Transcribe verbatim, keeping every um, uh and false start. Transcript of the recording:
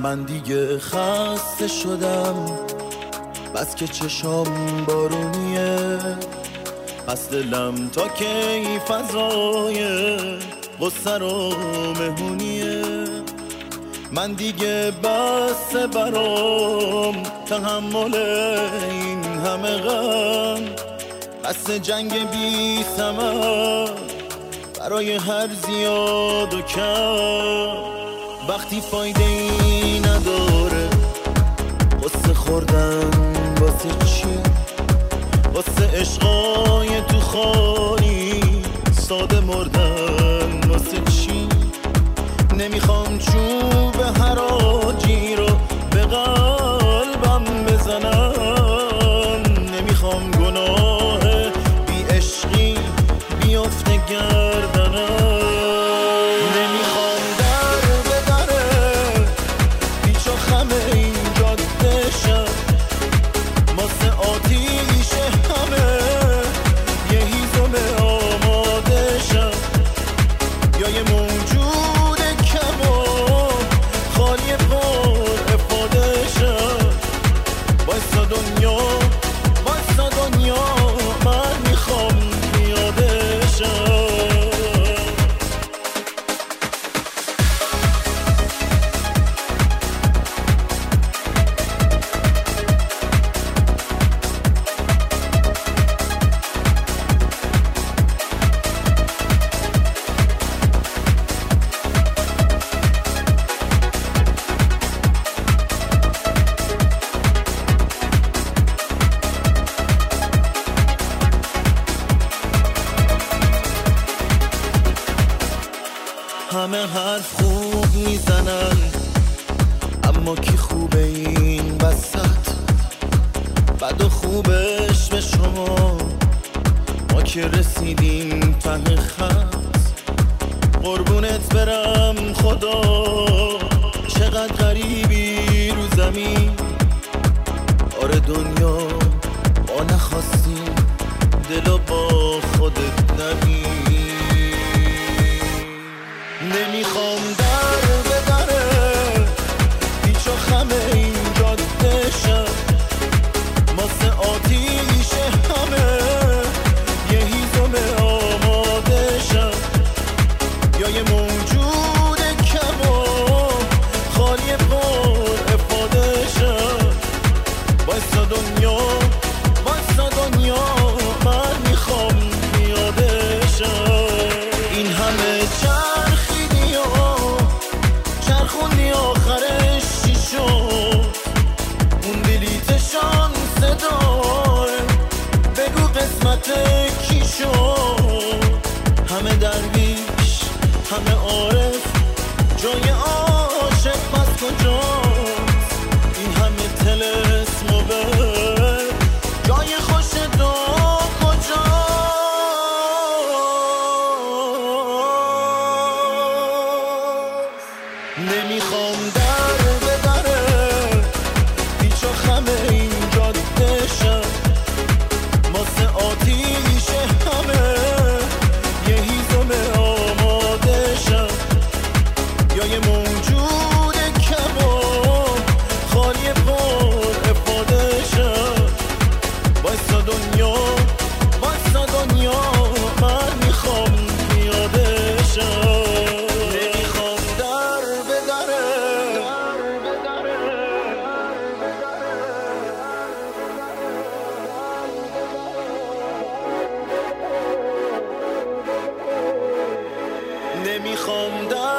من دیگه خسته شدم، بس که چشام بارونیه، پس دلم تا کی فضای غصه رو مهونیه. من دیگه بس برام تحمل این همه غم، بس جنگ بی ثمر برای هر زیاد و کم. وقتی فایده ای نداره قصه خوردن واسه چی؟ واسه عشقای تو خالی ساده مردن واسه چی؟ نمیخوام چوب حراجی رو به قلبم بزنم، نمیخوام گناه بی عشقی بیافته گردنم. نمیخوام در به دره پیچ و خم این جاده شم، واسه آتیش همه یه هیزم آماده شم، یا یه موجود کم و خالی پر افاده شم. وایسا دنیا وایسا دنیا من میخوام پیاده شم. همه حرف خوب میزنن، اما کی خوبه این وسط؟ بد و خوبش به شما ما که رسیدیم ته خط. قربونت برم خدا چقدر غریبی رو زمین. آره دنیا ما نخواستیم دلو با خودت نبین. نمیخوام در به دره پیچ و خم این جاده شم، واسه آتیش همه یه هیزم آماده شم، یا یه موجود کم و خالی پر افاده شم. وایسا دنیا وایسا دنیا من میخوام پیاده شم. این همه چرخیدی و چرخوندی آخرش چی شد؟ اون بلیتشان صدای بگو قسمت کی شد؟ همه درویش همه عارف جای عاشق پس کجاست؟ این همه طلسم و بر جای خوش دو کجاست؟ نمیخوام در به دره پیچ و خم این جاده شم، واسه آتیش همه یه هیزم آماده شم، یا یه موجود کم و خالی پر افاده شم. وایسا دنیا وایسا دنیا من میخوام پیاده شم. نمیخوام در به دره نمیخوام در